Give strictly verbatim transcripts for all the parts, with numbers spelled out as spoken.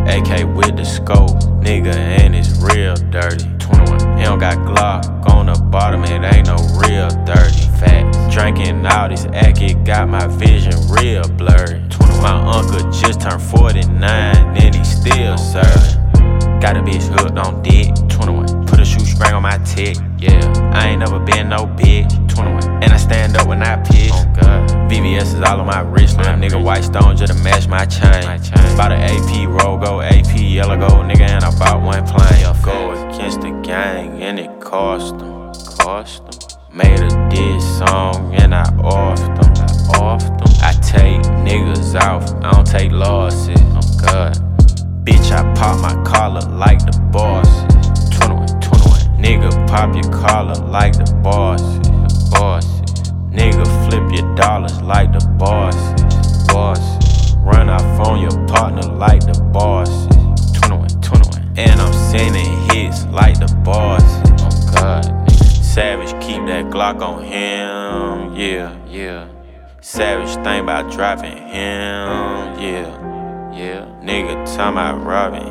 A K with the scope, nigga, and it's real dirty. twenty-one, he don't got Glock on the bottom, it ain't no real dirty. Facts, drinking all this act, it got my vision real blurry. twenty-one, my uncle just turned forty-nine, and he still serving. Got a bitch hooked on dick. twenty-one, put a shoestring on my tick. Yeah, I ain't never been no bitch. twenty-one, and I stand up when I pitch. Oh God, V V S is all on my wrist. Little nigga white stone just to match my chain. Bought an A P roll go, A P yellow gold, nigga, and I bought one plane. Go against the gang and it cost them. Cost them. Made a diss song and I offed them. I offed them. I take niggas off, I don't take losses. Oh God. Bitch, I pop my collar like the boss. twenty-one, twenty-one. Nigga, pop your collar like the boss. The boss. Nigga, flip your dollars like the boss. Boss. Run off on your partner like the boss. twenty-one, twenty-one. And I'm sending hits like the boss. Oh God, nigga. Savage, keep that Glock on him. Yeah, yeah. Savage, think about dropping him. Yeah. Yeah, nigga talking about robbing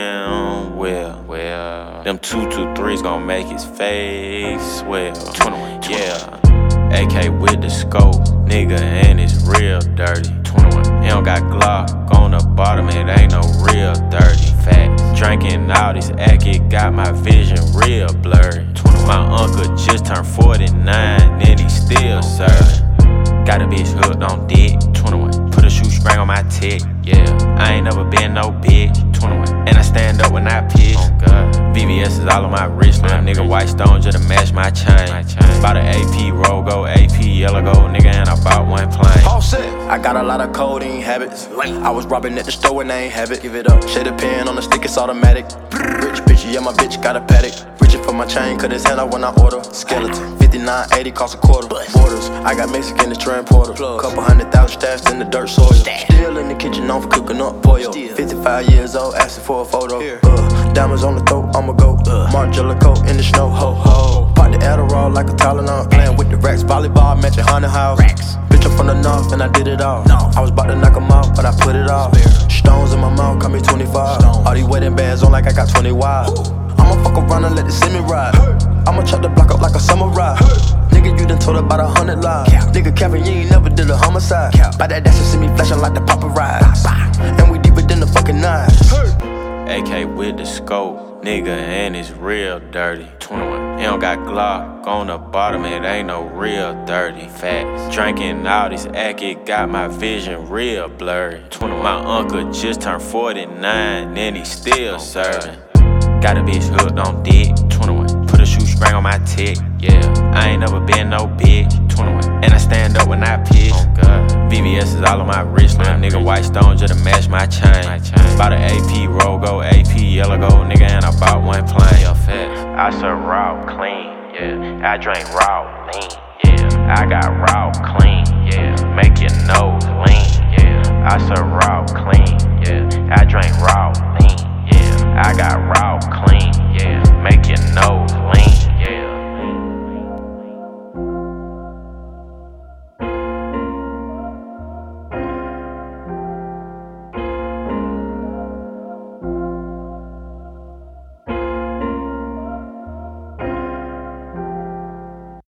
him. Well, well, them two two threes gon' make his face swell. twenty-one, yeah. A K with the scope, nigga, and it's real dirty. twenty-one, he don't got Glock on the bottom, it ain't no real dirty. Facts, drinking all this act, it got my vision real blurry. twenty-one, my uncle just turned forty-nine, and he still serving. Got a bitch hooked on dick. twenty-one, put a shoestring on my tick. Yeah, I ain't never been no bitch. twenty-one, and I stand up when I pitch. Oh God, V V S is all on my wrist. Little nigga white stone just to match my chain. Bought an A P roll go, A P yellow gold, nigga, and I bought one plane. All set. I got a lot of codeine habits. I was robbing at the store and I ain't have it. Give it up. Shade a pen on the stick, it's automatic. Rich bitch, yeah, my bitch got a paddock. Reaching for my chain, cut his hand out when I order. Skeleton, fifty-nine eighty cost a quarter. Borders, I got Mexican to transporter. Couple hundred thousand stashed in the dirt soil. Still in the kitchen, known for cooking up pollo. fifty-five years old, asking for a photo. Uh, diamonds on the throat, I'ma go. Uh, Margiela coat in the snow, ho ho. Pop the Adderall like a Tylenol. Playing with the racks, volleyball, matching haunted house. Bitch, I'm from the north and I did it all. I was about to knock 'em out, but I put it off. Stones in my mouth, call me twenty-five. All these wedding bands on like I got twenty wives. I'ma fuck around and let the semi ride. I'ma chop the block up like a samurai. Nigga, you done told about a hundred lies. Nigga, Kevin, you ain't never did a homicide. By that dash, you see me flashing like the paparazzi. And we deeper than the fucking knives. A K with the scope, nigga, and it's real dirty. twenty-one, he don't got Glock on the bottom, it ain't no real dirty. Facts, drinking all this act, it got my vision real blurry. twenty-one, my uncle just turned forty-nine, and he still serving. Got a bitch hooked on dick. twenty-one, put a shoestring on my tick. Yeah, I ain't never been no bitch. twenty-one, and I stand up when I pitch. Oh God, V V S is all on my wrist. Little nigga white stone just to match my chain. Bought an A P roll go, A P yellow gold, nigga, and I bought one plane. Yo, facts, I serve raw clean. Yeah, I drink raw lean. Yeah, I got raw clean. Yeah, make your nose lean. Yeah, I serve raw clean. Yeah, I drink raw lean. Yeah, I got raw clean, yeah, make your